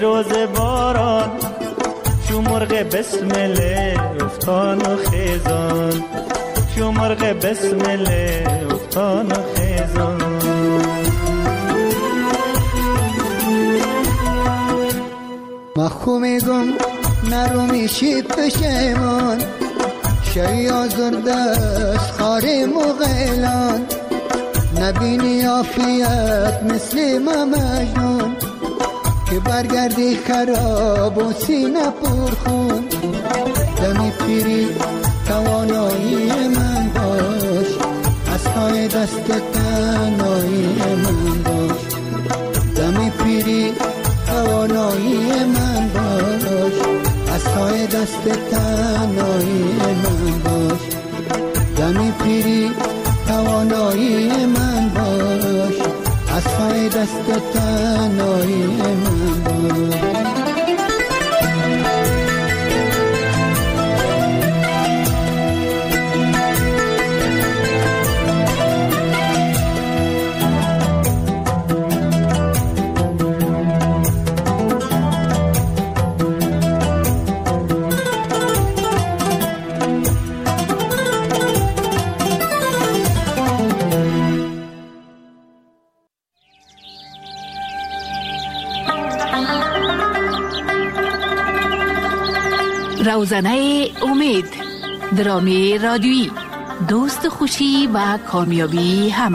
روز باران شو مرغ بسمله افتان و خیزان، شو مرغ بسمله افتان و خیزان. ما خو میگم نرو میشی پشیمان، شی آزرده از خاری مغیلان، نبینی عافیت مثل ما مجنون، که برگردی خراب و سینه پرخون. دمی پیری توانایی من باش، از پای دست تنهایی من باش. دمی پیری توانایی من باش، از پای دست تنهایی من باش. دمی پیری توانایی من باش، از پای دست تنهایی من باش. روزنه امید، درامی رادیویی، دوست خوشی و کامیابی همه.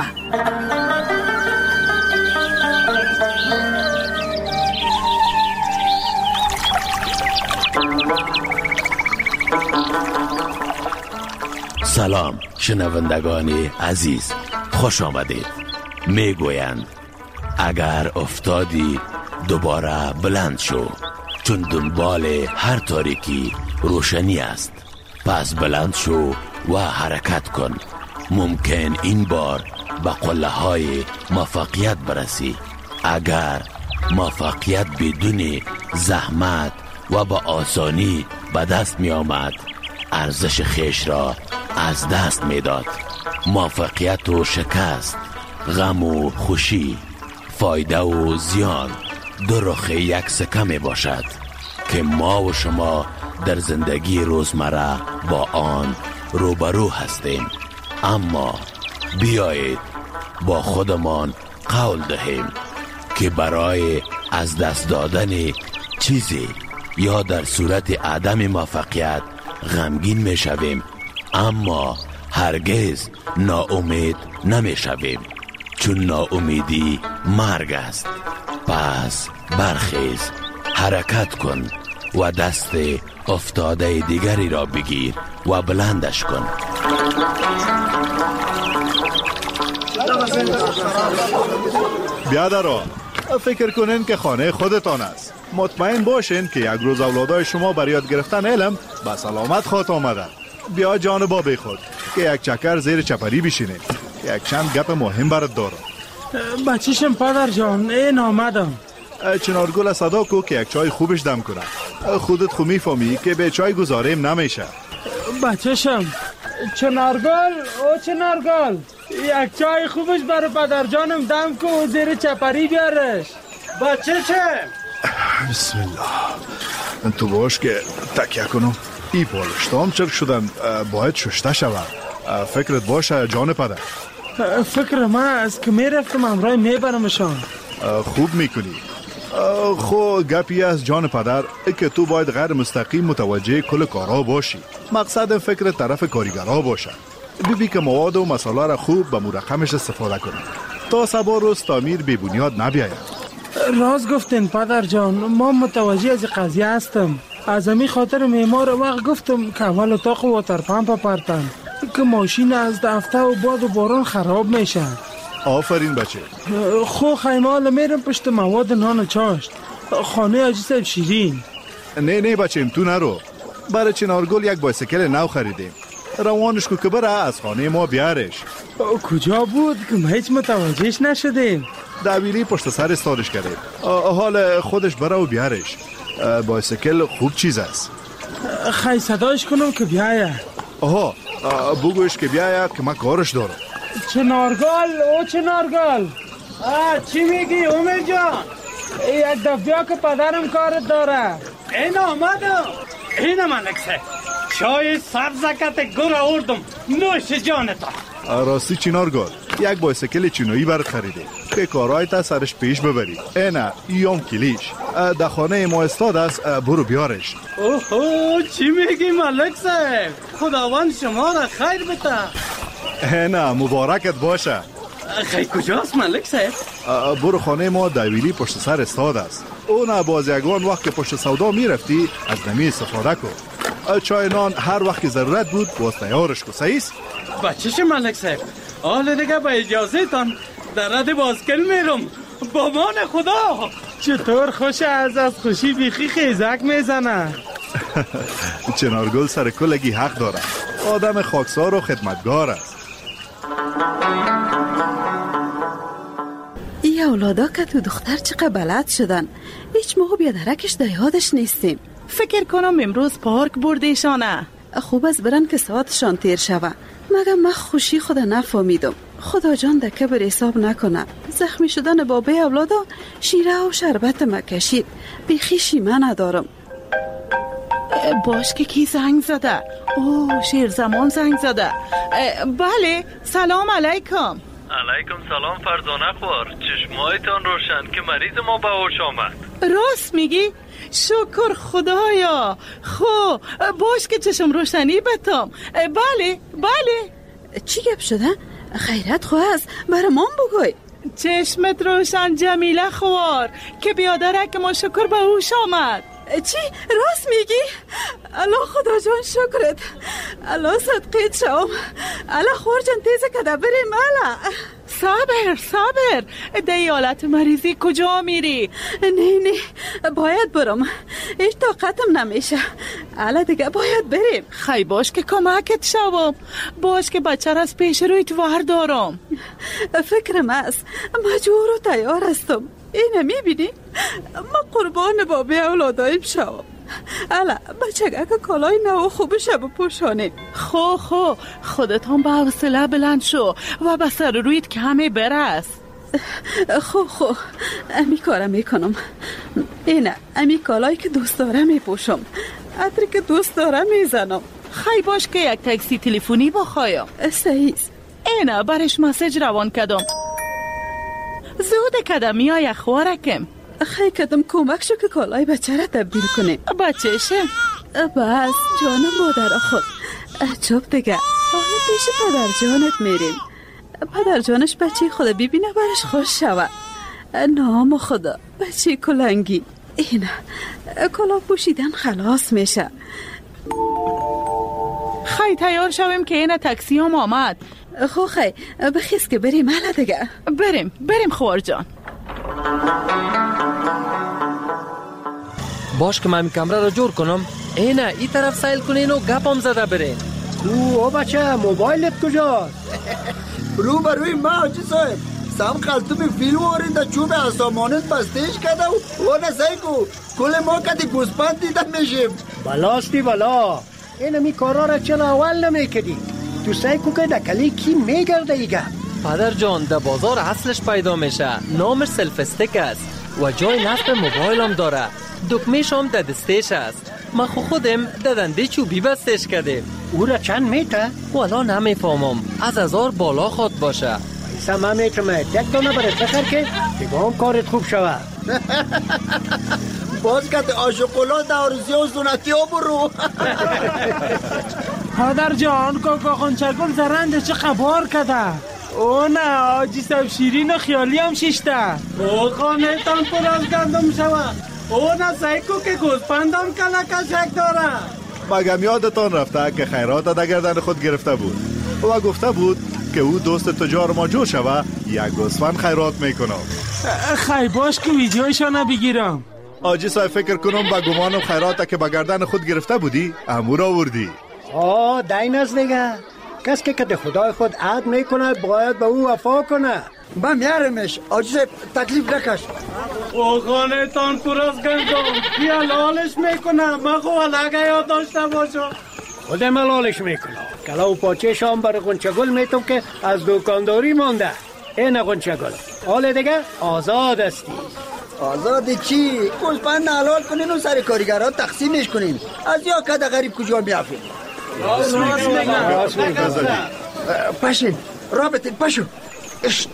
سلام شنوندگان عزیز، خوش آمدید. میگویند اگر افتادی دوباره بلند شو، چون دنبال هر تاریکی روشنی است. پس بلند شو و حرکت کن. ممکن این بار به قله های موفقیت برسی. اگر موفقیت بدون زحمت و با آسانی به دست می آمد، ارزش خیش را از دست می داد. موفقیت و شکست، غم و خوشی، فایده و زیان دو رخ یک سکه می باشد که ما و شما در زندگی روزمره با آن روبرو هستیم. اما بیایید با خودمان قول دهیم که برای از دست دادن چیزی یا در صورت عدم موفقیت غمگین می شویم، اما هرگز ناامید نمی شویم، چون ناامیدی مرگ است. پس برخیز، حرکت کن و دست افتاده دیگری را بگیر و بلندش کن. بیادران، فکر کنین که خانه خودتان است. مطمئن باشین که یک روز اولادای شما برای یاد گرفتن علم به سلامت خواهد آمدن. بیا جان بابی خود که یک چکر زیر چپری بشینید. یک چند گپ مهم برات دارم. بچه‌شم پدر جان، این آمدم. چنارگل صدا کو که یک چای خوبش دم کنه. خودت خو میفهمی که به چای گذاریم نمیشه. بچه‌شم چنارگل، او چنارگل، یک چای خوبش برای پدر جانم دم کو، زیر چپری بیارش. بچه‌شم بسم الله. تو باش که تکیه کنم. ای بالشتام چرک شدن، باید ششته شود. فکرت باشه جان پدر. فکر من است که میرفتم امرای میبرمشان. خوب میکنی. خو گپی از جان پدر که تو باید غیر مستقیم متوجه کل کارها باشی. مقصد فکر طرف کارگرها باشه. ببی که مواد و مسائل را خوب به مرقمش استفاده کنی تا سبا روز تعمیر بی بنیاد نبیاید. راست گفتین پدر جان، ما متوجه از قضیه هستم. از همین خاطر معمار وقت گفتم که اول اتاق واتر پمپ پرتن که ماشین از دفته و باد و باران خراب میشه. آفرین بچه. خو خیمال میرم پشت مواد نان و چاشت، خانه آجی صاحب شیرین. نه بچه، تو نرو. برای چنارگل یک بایسیکل نو خریدیم. روانش کو که بره از خانه ما بیارش. کجا بود که ما هیچ متوجهش نشدیم؟ دبیری پشت سر استادش کردیم. حال خودش بره و بیارش. بایسیکل خوب چیز است. خیلی صداش کنم که بیایه. آها، بگوش که بیایه که من کارش دارم. چنارگل، او چنارگل، چی میگی امیر جان؟ یک دفعه که پدرم کارت داره. این آمدم. این ملک صاحب چای سبزکت گر آوردم، نوش جانتا. راستی چینارگل یک بایسکل چینایی برات خریده که کارهای تا سرش پیش ببری. اینا ایام کلیش در خانه ما استاد است، برو بیارش. اوه چی میگی ملک صاحب؟ خداوند شما را خیر بده. اینا مبارکت باشه. خیلی کجاست ملک صاحب؟ برو خانه ما دویلی پشت سر استاد است. اون بازیگان وقت که پشت سودا میرفتی از نمی استفاده کن. چای نان هر وقت که ضرورت بود باز تیارش کو. صحیح است؟ بچه‌ش ملک صاحب حال دیگه با اجازه تان در رد بازکل میرم. با مان خدا. چطور خوش از خوشی بیخی خیزک میزنه. چنارگل سر کلگی حق داره. آدم خاکسار و خدمتگار است. ای اولادا که تو دختر چقدر بلد شدن. هیچ موقع بیادرکش در یادش نیستیم. فکر کنم امروز پارک بردیشانه. خوب از برن که ساعتشان تیر شوه. مگه من خوشی خود نفهمیدم. خدا جان ده کبر حساب نکنه. زخمی شدن بابه اولادا شیره و شربت ما کشید. بیخی شیمه ندارم. باش که کی زنگ زده؟ اوه شیر زمان زنگ زده. بله سلام علیکم. علیکم سلام فرزانه خوار. چشمایتان روشن که مریض ما به هوش آمد. راست میگی؟ شکر خدایا. خو باش که چشم روشنی بتم. بله بله. چی گپ شده؟ خیرت خواه است برمان بگوی. چشمت روشن جمیله خوار که بیادرک ما شکر به هوش آمد. چی؟ راست میگی؟ الله خدا جان شکرت. الله صدقیت شوم. الله خور جان تیزه کده بریم. الله صبر ده حالت مریضی کجا میری؟ نه باید برم. هیچ طاقتم نمیشه. الله دیگه باید بریم. خی باش که کمکت شوم. باش که بچه را از پیش روی توار دارم. فکرم است مجبور و تیار هستم. اینه میبینی؟ ما قربان بابی اولادایم شوم. الا بچه که کالای نو خوبشه بپوشانیم. خو خودتان به حوصله بلند شو و به سر رویت کمی برس. خو امی کارم میکنم. اینه امی کالایی که دوست دارم میپوشم. عطری که دوست دارم میزنم. خی باش که یک تاکسی تلفنی بخوایم. صحیح. اینه برش مسیج روان کدم. زود کدم میای خوارکم. خیلی کدم کمک شو که کالای بچه را تبدیل کنیم. بچهشه؟ بس جانم مادر خود. چوب دیگه حالا پیش پدر جانت میریم. پدر جانش بچه خدا ببینه برش خوش شود. نام خدا بچه کلنگی. اینه کلا پوشیدن خلاص میشه. خیلی تیار شویم که اینه تاکسی هم آمد. خو خیلی بخیز که بریم. حالا دیگه بریم خوار جان. باش که من کمره را جور کنم. اینه ای طرف سیل کنین و گپم زده برین. او بچه موبایلت کجاست؟ رو بروی ما حاجی صاحب سم خلطوم فیلم آرنده چوب اسامانت بستیش کده و نسای کو کل ما کدی گوزپند دیدم میشیم. بلاستی بلا اینه می کارا را چلا اول نمیکدی. تو سعی کو که دکلی کی میگرده ایگه؟ پدر جان در بازار اصلش پیدا میشه. نامش سلف استیک است و جای نصب موبایل هم داره. دکمهش هم در دستش است. ما خودم دنده چوبی بستش کردیم. او را چند میته؟ والا نمیفهمم. از 1000 بالا خواد باشه. ایسا من میترمه یک دانه برای بخر که دیگه هم کارت خوب شود. باز که آشوکولات آرزی و سنتی ها برو. پدر جان کاکا خونچگل زرنده چه خبار کده؟ او نه آجی سب شیرین و خیالی هم شیشته. او خانه تان پر از گندم شود. او نه سایکو که گوزپندم کلکشک داره. مگم یادتان رفته که خیرات در گردن خود گرفته بود و گفته بود که او دوست تجار ما جو شوه یک گوسفند خیرات میکنم. خیلی باش که ویدیوشانه بگیرم. آجی صاحب فکر کنم با گمانم خیراته که با گردن خود گرفته بودی امور آوردی. دین از دیگه کس که کده خدای خود عهد میکنه باید به او وفا کنه. با میارمش آجی صاحب تکلیف نکش. او خانه تان پر از گندم خیال حالش میکنه. من خو علاقه یاد داشته باشم. خودم حالش میکنه. کلا و پاچه شام برای غنچگل میتونم که از دکانداری مانده. این غنچگل حال دیگه آزاد استی. آزادی چی؟ گوسفند حلال کنین و سر کارگرها تقسیمش کنین. از یا کده غریب کجا میافین؟ پشین رابطین پشو. اشت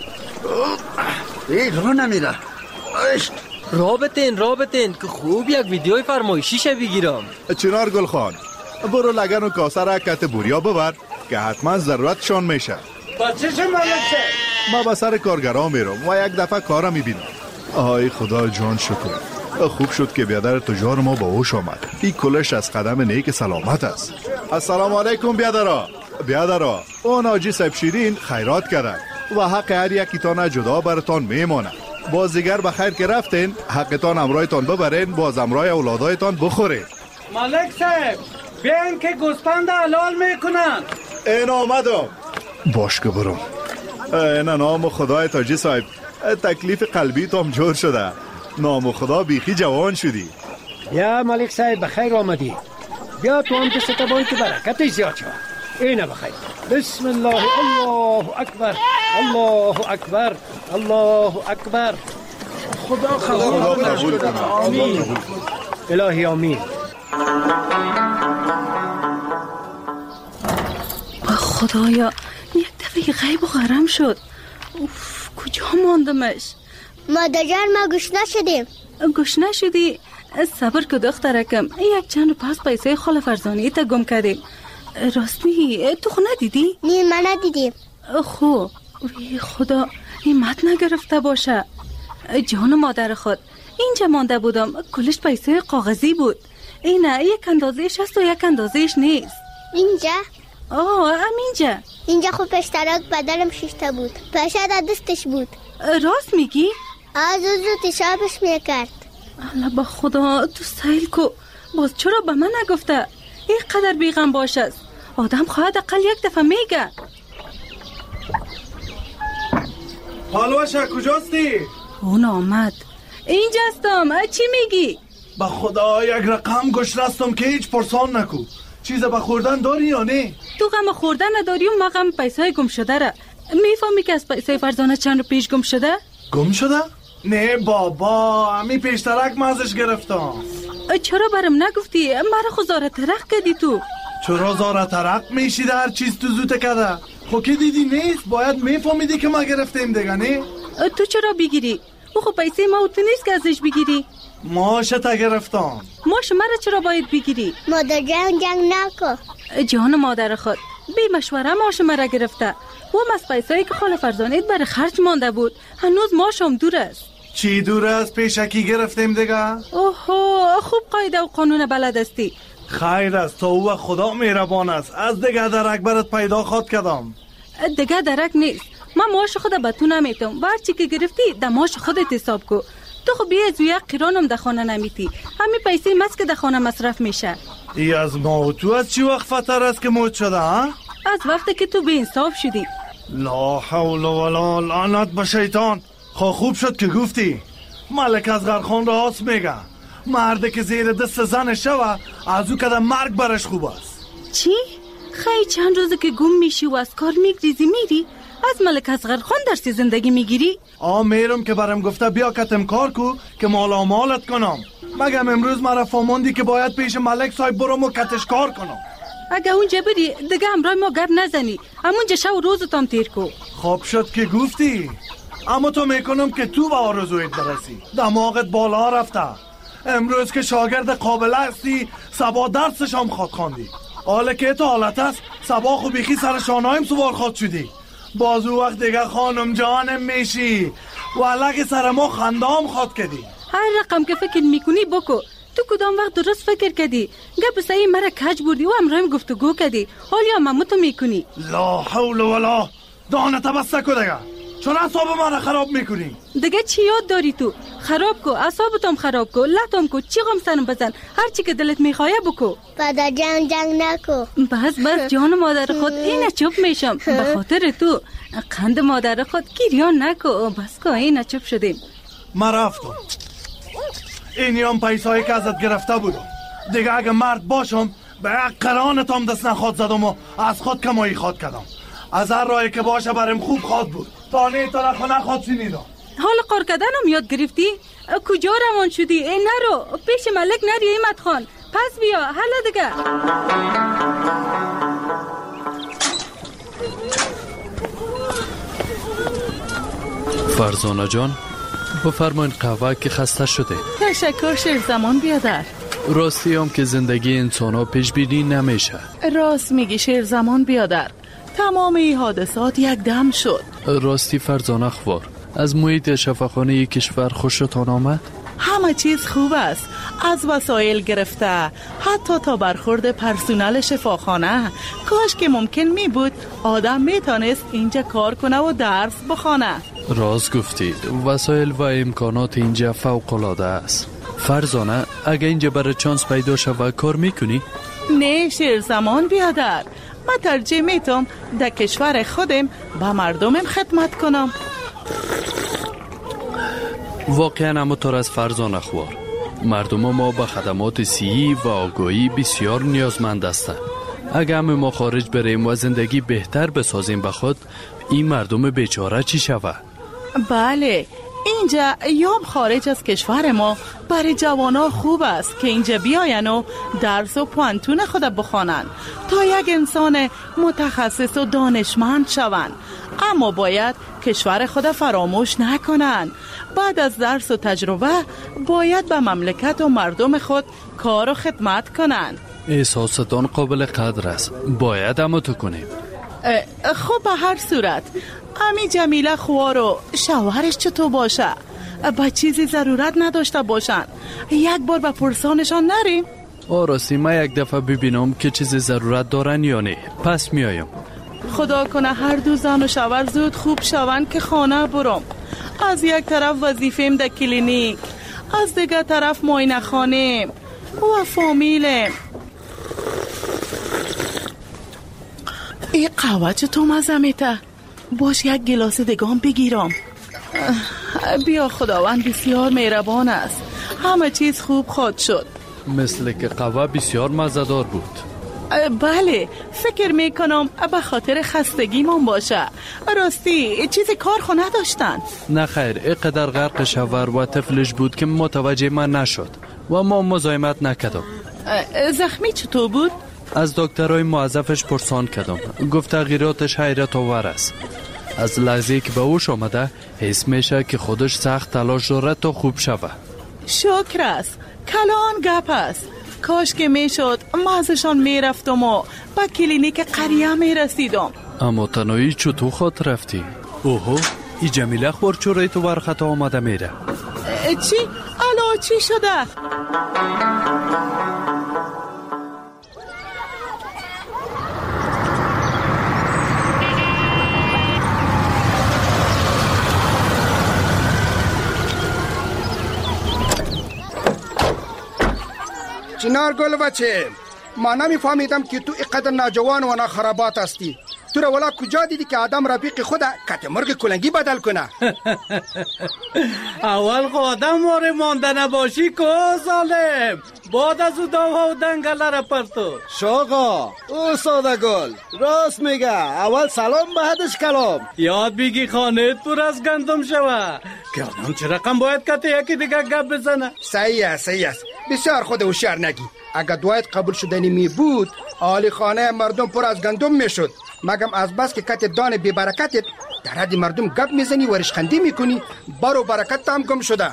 رو نمیره. اشت رابطین که خوب یک ویدیوی فرمایشی شه بگیرم. چنار گل خان برو لگن و کاسه را کت بوریا ببر که حتما ضرورتشان میشه. با چشم ملک ما به سر کارگرها میرم و یک دفعه کارا میبینم. آی خدا جان شکر، خوب شد که بیادر تجار ما با هوش آمد. این کلش از قدم نیک سلامت است. السلام علیکم بیادرها. اون آجی صاحب شیرین خیرات کردن و حق هر یکیتان جدا براتان میماند. باز دیگر بخیر که رفتین حقتان امرایتان ببرین، باز امرای اولادایتان بخورین. ملک صاحب بیاین که گوسفند حلال میکنن. این آمدم. باش که برم. این نام خدای تاجی صاحب، تکلیف قلبی تام جور شده. نام خدا بیخی جوان شدی. یا ملک صاحب بخیر آمدی. بیا تو هم دست باید که برکتش زیاد شد. اینه بخیر. بسم الله. الله اکبر الله اکبر الله اکبر. خدا قبول کنه. آمین. الهی آمین. با خدایا یک دفعه غیب و غرم شد. اوف کجا ماندمش؟ مادر جان ما گوش نشدی؟ صبر که دخترکم، یک چند پاس پیسه خاله فرزانه تا گم کردیم. راست میگی تو خو ندیدی؟ نه من ندیدیم. خو وی خدا همت نگرفته باشه. جان مادر خود اینجا مانده بودم، کلش پیسه کاغذی بود. اینه یک اندازهش هست و یک اندازهش نیست. اینجا؟ اینجا خب اشتراک بدلم 6 تا بود، پیسه در دستش بود. راست میگی؟ از رو تشابش میکرد. الله با خدا تو سایل کو باز چرا به من نگفته؟ این قدر بیغم باشه. آدم خواهد اقل یک دفعه میگه. پالوشه کجاستی؟ اون آمد. اینجا هستم. چی میگی؟ با خدا یک رقم گوش رستم که هیچ پرسان نکو. چیز با خوردن داری یا نه؟ تو غم خوردن نداری و ما غم پیسه گم شده را. میفهمی که از پیسه فرزانه چند رو پیش گم شده؟ گم شده؟ نه بابا، امی پیشترک مازش گرفتم. چرا برم نگفتی؟ مرا خو زاره ترق کردی تو. چرا زاره ترق میشی در چیز تو زوته کده؟ خو که دیدی نیست باید میفهمیدی که ما گرفتیم دیگه نه؟ تو چرا بگیری؟ او خو پیسه ما تو نیست که ازش بگیری. ماشه تا گرفتم. ماشه مرا چرا باید بگیری؟ مادر جنگ نکن. جان مادر خود بی مشوره ماشه مرا گرفته. و از پیسه‌ای که خاله فرزانه برای خرج مانده بود هنوز ماشم دور است. چی دور است؟ پیشکی گرفتیم دیگه. اوهو خوب قاعده و قانون بلد استی. خیر است، تو و خدا مهربان است. از دیگه درک برات پیدا خواد کردم. دیگه درک نیست. من ماش خود به تو نمیتم. هرچی که گرفتی در ماش خودت حساب کو. تو خب بیا زویا قیرانم در خانه نمیتی. همین پیسه مست که در خانه مصرف میشه. ای از ما تو از چی وقت فتر است که موت شده ها؟ از وقتی که تو به انصاف شدی. لا حول ولا لعنت به شیطان. خوب شد که گفتی. ملک از غرخان راست میگه. مرده که زیر دست زن شوه از او کده مرگ برش خوب است. چی؟ خیلی چند روزه که گم میشی و از کار میگریزی میری؟ از ملک از غرخان درسی زندگی میگیری؟ میرم که برم گفته بیا کتم کار کو که مالا مالت کنم. مگم امروز مرا فهموندی که باید پیش ملک صاحب برم و کتش کار کنم. اگه اونجا بری دیگه امرای ما گپ نزنی. همونجا شب و روزتام تیر کو. خوب شد که گفتی. اما تو میکنم که تو به آرزویت برسی. دماغت بالا رفته. امروز که شاگرد قابل هستی سبا درسش هم خواد خواندی. حالا که تو حالت است سبا خو بیخی سر شانهایم سوار خواد شدی. بازو وقت دیگه خانم جانم میشی و علاقه سر ما خندام خواد کردی. هر رقم که فکر میکنی بکو. تو کدام وقت درست فکر کردی؟ گپ سعی مرا کج بردی و امرایم گفتگو کردی. حالی هم تو میکنی. لا حول ولا دانت بسته کو دیگه. چون اعصاب من خراب میکنی. دیگه چی یاد داری تو؟ خراب کو، اعصابتم خراب کو، لطم کو، چی غم سرم بزن. هر چی که دلت میخواه بکو. پدر جنگ نکو. بس جان مادر خود اینه چوب میشم. به خاطر تو قند مادر خود گریان نکو. بس که اینه چوب شدیم. ما رفتم. اینی هم پیسایی که ازت گرفته بودم. دیگه اگه مرد باشم به قرانتم دست نخواد زدم و از خود کمایی خواد کردم. از هر راهی که باشه برم خوب خواد بود. تا نه طرف نخواد شنیدم. حال قار کردنم یاد گرفتی؟ کجا روان شدی؟ نرو پیش ملک نری ایمت خان، پس بیا حالا دیگه. فرزانه جان بفرمایید قهوه که خسته شده. تشکر شیرزمان بیادر. راستی هم که زندگی انسان ها پیش بینی نمیشه. راست میگی شیرزمان بیادر، تمام این حادثات یک دم شد. راستی فرزانه خوار، از محیط شفاخانه کشور خوشتان آمد؟ همه چیز خوب است، از وسایل گرفته حتی تا برخورد پرسنل شفاخانه. کاش که ممکن می بود آدم می تانست اینجا کار کنه و درس بخونه. راست گفتید، وسایل و امکانات اینجا فوق العاده است. فرزانه اگه اینجا برای چانس پیدا شود کار میکنی؟ نه شیرزمان بیادر، من ترجیح میتم در کشور خودم به مردمم خدمت کنم. واقعا همونطور از فرزانه خوار، مردم ما به خدمات صحی و آگاهی بسیار نیازمند هستند. اگه همه ما خارج بریم و زندگی بهتر بسازیم به خود، این مردم بیچاره چی شود؟ بله، اینجا یام خارج از کشور ما برای جوانا خوب است که اینجا بیاین و درس و پوانتون خود بخوانن تا یک انسان متخصص و دانشمند شوند. اما باید کشور خود فراموش نکنن. بعد از درس و تجربه باید به مملکت و مردم خود کار و خدمت کنن. احساستان قابل قدر است، باید همو تو کنیم. خب به هر صورت امی جمیله خوار و شوهرش چطور باشه؟ با چیزی ضرورت نداشته باشن؟ یک بار به پرسانشان نریم؟ راستی من یک دفعه ببینم که چیزی ضرورت دارن یا نه، پس میایم. خدا کنه هر دو زن و شوهر زود خوب شوند که خانه برم. از یک طرف وظیفه‌ام در کلینیک، از دیگر طرف معاینه خانه و فامیلم. این قهوه چطور مزه میته؟ باش یک گلاس دگام بگیرم. بیا، خداوند بسیار مهربان است، همه چیز خوب خواهد شد. مثل که قهوه بسیار مزه‌دار بود. بله، فکر میکنم به خاطر خستگی من باشه. راستی چیزی کار خو نداشتن؟ نه خیر، اینقدر غرق شوهر و طفلش بود که متوجه من نشد و ما مزاحمت نکردم. زخمی چطور بود؟ از دکترای موظفش پرسان کردم، گفت تغییراتش حیرت آور است. از لحظه که به اوش آمده حس میشه که خودش سخت تلاش داره تا خوب شوه. شکر است، کلان گپ است. کاش که میشد من ازشان میرفتم و با کلینیک قریه میرسیدم. اما تنهایی چطور خود رفتی؟ اوهو، ای جمیله خور چوری تو برخطا آمده میره. چی؟ الو چی شده؟ چنارگل بچه، ما نمیفهمیدم که تو اینقدر ناجوان و ناخرابات هستی. تو را ولا کجا دیدی که آدم رفیق خود کت مرغ کلنگی بدل کنه؟ اول خود آدم ماره مانده نباشی که ظالم، بعد از او داوها و دنگله را پرتو. شاقا او ساده گل راست میگه، اول سلام بعدش کلام. یاد بگی خانه پر از گندم شوه که آدم چه رقم باید کته یکی دیگه گپ بزنه. صحیح است، صحیح است، بسیار خود هوشیار نگی. اگر دعایت قبول شدنی می بود آلی خانه مردم پر از گندم میشد، مگم از بس که کت دان بی برکتت در حد مردم گپ میزنی و رشخندی میکنی، بارو برکت هم گم شده.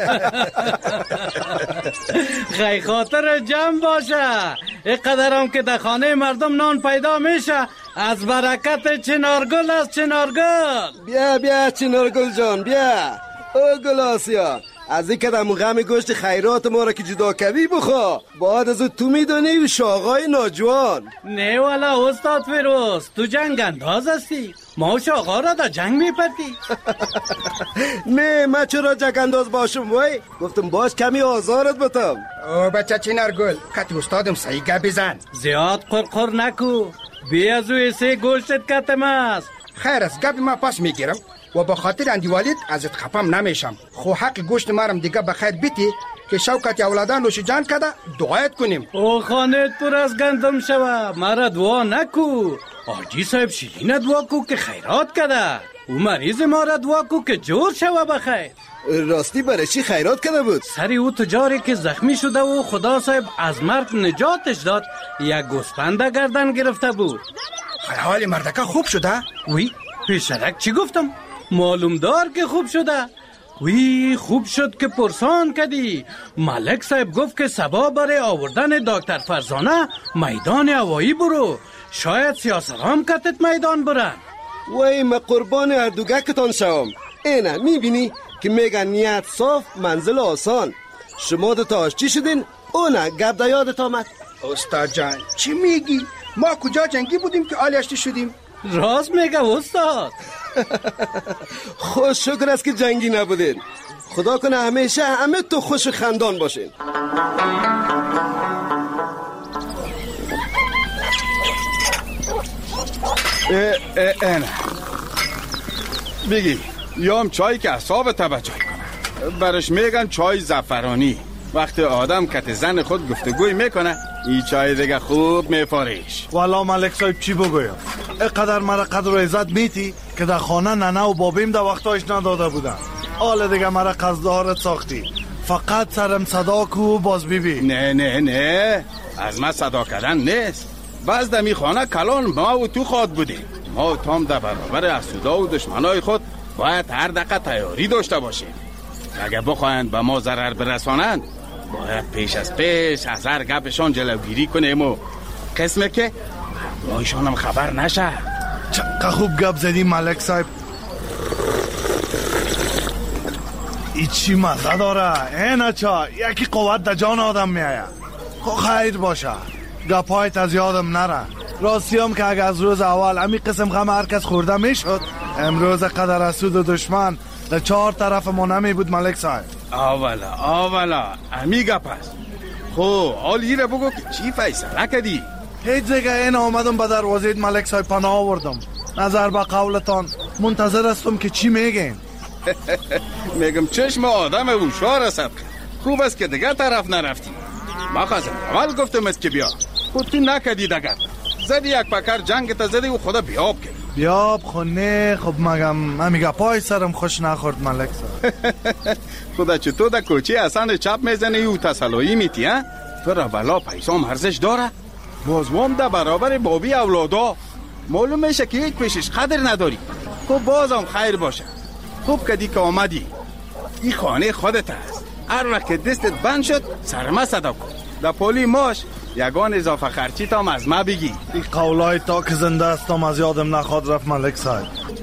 خیلی خاطر جمع باشه، اینقدر هم که در خانه مردم نان پیدا میشه از برکت چنارگل از چنارگل. بیا چنارگل جان بیا. او گل آسیا، از این کدام غم گوشت خیرات ما را که جدا کردی بخوا، بعد از تو میدانی و شاقای ناجوان. نه والا استاد فیروز، تو جنگ انداز هستی، ما شاقا را در جنگ میپتی. نه من چرا جنگ انداز باشم وای، گفتم باش کمی آزارت بتم. او بچه چنارگل، کت استادم صحیح گپ بزن، زیاد قرقر نکو، بی از او ایسه گوشتت کتم است. خیر از گپ ما پس میگیرم و با خاطر اندیوالیت ازت خپم نمیشم. خو حق گوشت مارم دیگه بخیر بیتی که شوکت اولادان نوش جان کده دعایت کنیم. او خانه پر از گندم شوه، مرا دعا نکو. آجی صاحب شیرین دعا کو که خیرات کده. او مریض ما را دعا کو که جور شوه بخیر. راستی برای چی خیرات کرده بود؟ سری او تجاری که زخمی شده و خدا صاحب از مرگ نجاتش داد یک گوسفند گردن گرفته بود. حال مردکه خوب شده؟ وی پیشرک چی گفتم؟ معلوم دار که خوب شده. وی خوب شد که پرسان کدی. ملک صاحب گفت که سبا برای آوردن دکتر فرزانه میدان هوایی برو، شاید سیاسرام کتت میدان برن. وی ما قربان اردوگکتان شوم. اینه میبینی که میگن نیت صاف منزل آسان. شما دو تا چی شدین؟ اونه گپ در یادت آمد. استاد جان چی میگی؟ ما کجا جنگی بودیم که آلیاشتی شدیم؟ راست میگه استاد. خوش شکر است که جنگی نبودین. خدا کنه همیشه همه تو خوش خندان باشین. نه بگی یام چای که اصاب توجه کنه. برش میگن چای زعفرانی. وقتی آدم کت زن خود گفتگوی میکنه این چای دیگه خوب میفاریش. والا ملک صاحب چی بگویم؟ اینقدر مرا قدر و عزت میتی که در خانه ننه و بابیم در وقتایش نداده بودن. حالا دیگه مرا قصدارت ساختی. فقط سرم صدا کو باز بیبی. نه از ما صدا کردن نیست. باز دمی خانه کلان ما و تو خود بودیم. ما و تام در برابر اسودا و دشمنای خود باید هر دقیقه تیاری داشته باشیم. اگه بخواهند به ما ضرر برسانند باید پیش از هر گپشان جلوگیری کنیم و قسمه که مایشان هم خبر نشه. چقدر خوب گپ زدی ملک صاحب. ای چی مزه داره. اینه چا یکی قوت در جان آدم میایه. خو خیر باشه گپایت از یادم نره. راستی هم که اگه از روز اول امی قسم غم هر کس خورده میشد امروز قدر اسود و دشمن در 4 طرف ما نمی بود ملک صاحب. آولا امی گپ است. خو حالی را بگو که چی فیصله کردی؟ هیچ دیگه این آمدم به دروازه ملک صاحب پناه آوردم. نظر به قولتان منتظر استم که چی میگین. میگم چشم آدم هوشیار است. خوب است که دیگه طرف نرفتی. ما خواستم اول گفتم است که بیا خودتی نکدی دگر زدی یک پکر جنگ تا زدی و خدا بیاب کرد. بیاب خونه خب مگم همیگه پای سرم خوش نخورد ملک صاحب. خدا چطور در کوچه اصلا چپ میزنی و تسلایی میتی ها؟ تو را بلا پیسام ارزش داره؟ بازوام در برابر بابی اولادا معلوم میشه که هیچ پیشش قدر نداری. خب بازم خیر باشه. خوب کدی که آمدی. این خانه خودت است. هر وقت که دستت بند شد سرما صدا کن. در پولی ماش یگان اضافه خرچی تام از ما بگی. این قولای تا که زنده استم از یادم نخواد رفت ملک صاحب.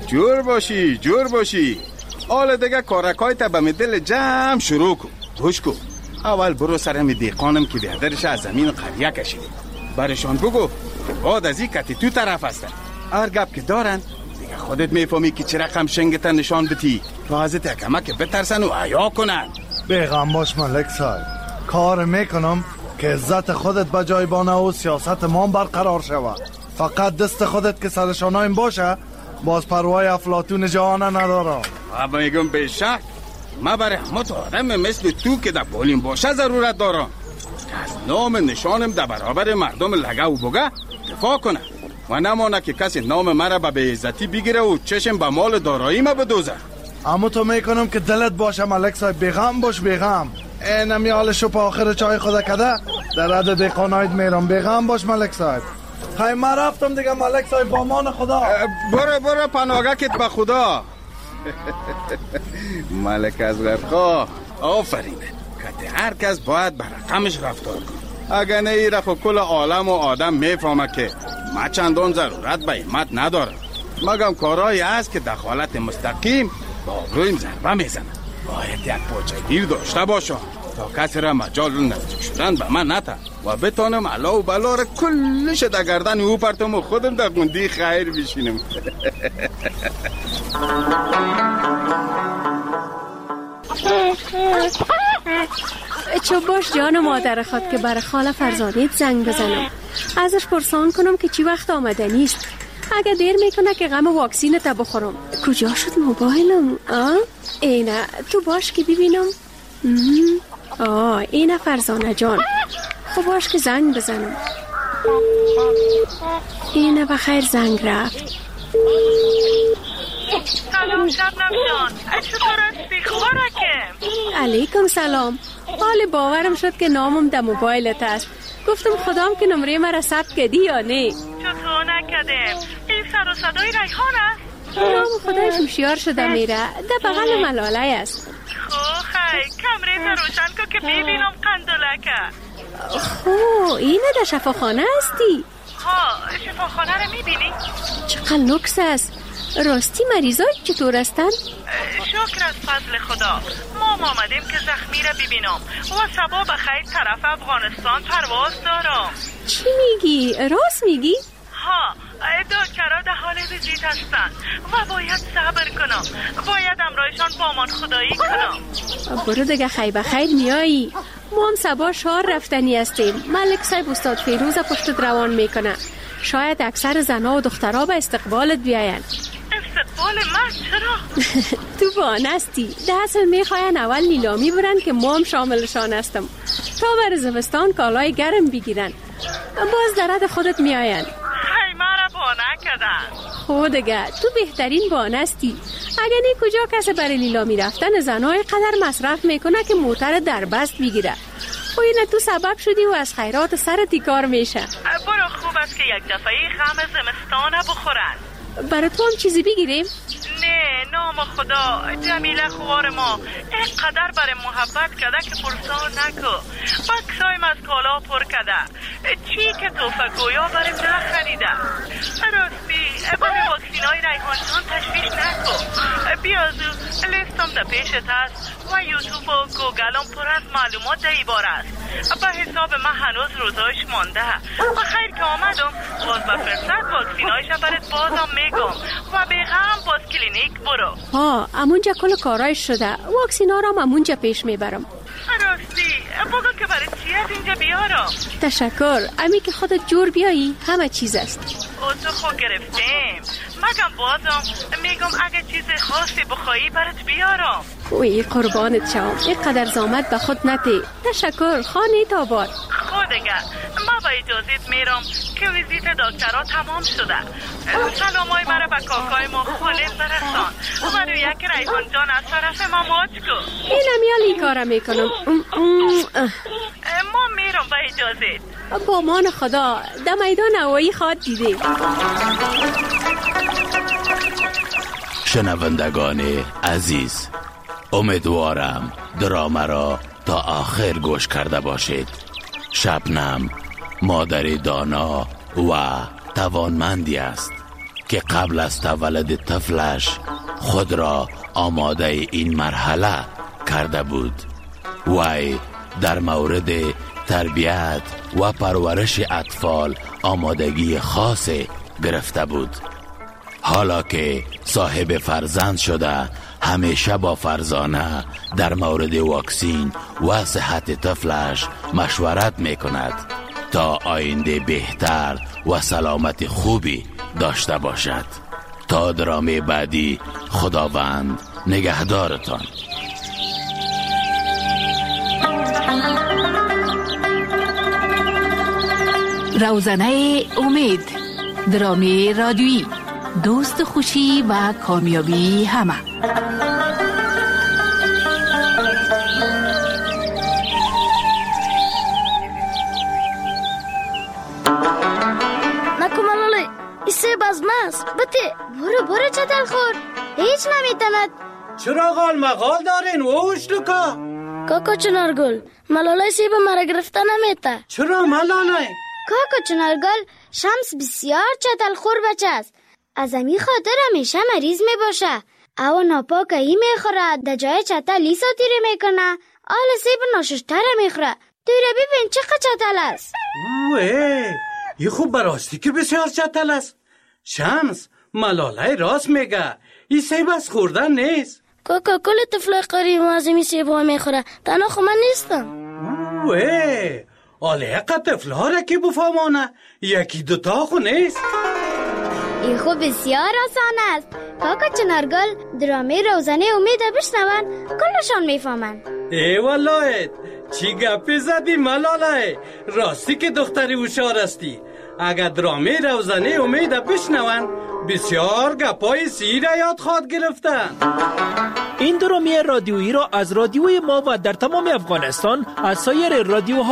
جور باشی حالا دیگه کارکای تا به دل جمع شروع کن. گوش کن اول برو سرم دیقانم که بیادرش از زمین قریه کشیده برشان بگو که بعد از این کتی تو طرف هستن. هر گپ که دارن دیگه خودت میفهمی که چه رقم شنگتا نشان بتی تا از تکمه که بترسن و عیا کنن. بیغم باش ملک صاحب. کار میکنم که عزت خودت به جای بانه و سیاست ما برقرار شود. فقط دست خودت که سرشانایم باشه باز پروای افلاطون جهانه ندارم. اما میگم به شک ما برای همه تو آدم مثل تو که در پولیم باشه ضرورت دارم که از نام نشانم در برابر مردم لگه و بگه دفاع کنه و نمانه که کسی نام مرا به بیعزتی بگیره و چشم به مال دارایی ما بدوزه. اما تو میکنم که دلت باشه ملک صاحب. بیغم باش بیغم. اینمی حالشو پا آخر چای خدا کده در عدد دیقانایت میرم. بیغم باش ملک صاحب. خیلی من رفتم دیگه ملک صاحب با امان خدا. برو پناهگاکت به خدا. ملک از غرقا آفرینه که هر کس باید برقمش رفتار کن. اگر نه ای رفت کل عالم و آدم میفهمه که ما چندان ضرورت به همت ندارم. مگم کارهایی هست که دخالت مستقیم با آبرویم ضربه میزنه. باید یک پاچگیر داشته باشم تا کسی را مجال نزدیک شدن به من نته و بتانم علا و بلا را کلش در گردن او پرتم و خودم در گوندی خیر بشینم. چو باش جان مادر خود که برای خاله فرزانیت زنگ بزنم ازش پرسان کنم که چی وقت آمده نیست. اگه دیر میکنه که غم واکسین تا بخورم. کجا شد موبایلم؟ اینه تو باش که ببینم. اینه فرزانه جان. خب باش که زنگ بزنم. اینه بخیر زنگ رفت. سلام شبنم جان، چطور هستی؟ خوبارکم. علیکم سلام. حال باورم شد که نامم در موبایلت است. گفتم خدام که نمره مرا ثبت کردی یا نه. چطور نکردم؟ این سر و صدای ریحان است؟ نام خدایش هوشیار شده میره. در بغل ملاله است. خی کمره تا روشن کن که ببینم قندلکه. اینه در شفاخانه هستی؟ ها، شفاخانه رو میبینی؟ چقدر لوکس است. راستی مریضای چطور هستند؟ شکر از فضل خدا. ما آمدیم که زخمی را ببینم و صبح بخیر طرف افغانستان پرواز دارم. چی میگی؟ راست میگی؟ ها، دکترها در حال ویزیت هستند و باید صبر کنم. باید امرایشان با من خدایی کنم. برو دیگه خیر بخیر میایی. ما هم صبح شهر رفتنی هستیم. ملک صاحب استاد فیروز پشت روان میکنه. شاید اکثر زنها و دخترها به استقبالت بیاین. استقبال من چرا؟ تو بانستی. ده اصل میخواین اول نیلامی برن که ما هم شاملشان هستم تا بر زمستان کالای گرم بگیرن. باز درد خودت میاین. خیلی مرا بانه کردن. خودگه تو بهترین بانستی. اگه نی کجا کسی برای نیلامی رفتن زنهای قدر مصرف میکنه که موتر در بست بگیره. و اینه تو سبب شدی و از خیرات سرت کار میشه. برو خوب است که یک دفعه غم زمستان بخورن. برای تو هم چیزی بگیریم؟ نه نام خدا. جمیله خوار ما اینقدر برای محبت کرده که پرسان نکو. بکسایم از کالا پر کرده. چی که توفه گویا برای نخریده. راستی برای واکسینای ریحان جان تشویش نکو. بیازو لیستم در پیشت هست و یوتیوب و گوگلم پر از معلومات در ایبار است. به حساب من هنوز روزایش مانده و خیر که آمدم باز به فرصت واکسینایش برات بازم میگم و بغم باز کلینیک برو. ها امونجا کل کارایش شده. واکسینا را امونجا پیش میبرم. راستی بگو که برای چی از اینجا بیارم؟ تشکر. امی که خودت جور بیایی همه چیز است. او تو خود گرفتیم. مگم بازم میگم اگه چیز خاصی بخوایی برات بیارم. وی قربانت شام. اینقدر زامت به خود نتی. تشکر. خانه تاباد. خودگه ما با اجازت میرم که ویزیت دکترها تمام شده. سلامای مرا به کاکای ما خالص برسان و روی یک ریحان جان از طرف ما ماچ کن. اینم یالی کارم میکنم. ما میرم با اجازت. با مان خدا. در میدان هوایی خواد دیده. شنوندگان عزیز، امیدوارم درام را تا آخر گوش کرده باشید. شبنم مادر دانا و توانمندی است که قبل از تولد طفلش خود را آماده این مرحله کرده بود. وی در مورد تربیت و پرورش اطفال آمادگی خاص گرفته بود. حالا که صاحب فرزند شده همیشه با فرزانه در مورد واکسین و صحت طفلش مشورت می کند تا آینده بهتر و سلامت خوبی داشته باشد. تا درام بعدی خداوند نگهدارتان. روزنه امید، درامی رادیویی، دوست خوشی و کامیابی همه. نکمالالی ایسه بازماست. بطه برو چطل خور. هیچ نمیتند. چرا غال مغال دارین ووش لکا؟ کاکا چنارگل ملاله سیب مرا گرفته نمیته. چرا ملاله؟ کاکا چنارگل شمس بسیار چطل خور بچه است. از امی خاطر همیشه مریض می باشه. او ناپاکایی میخوره. در جای چطل لیسا تیره میکنه. آل سیب ناششتره میخوره. توی ببین چقدر چطل است. یه خوب براستی که بسیار چطل است. شمس ملاله راست میگه. این سیب از خوردن نیست. کاکا کل طفل قریب از این سیب ها میخوره. تنها خو من نیستم. آله اقا طفل ها را که بفهمانه. یکی دوتا خو نیست. این خوب بسیار آسان است. کاکا چنارگل درامه روزنه امید بشنون کلشان میفهمن. ای والله چی گپی زدی ملاله. راستی که دختری هوشیار استی. اگر درامه روزانه امید بشنون بسیار گپای سی را یاد خواد گرفتن. این درامه رادیویی را از رادیوی ما و در تمام افغانستان از سایر رادیوها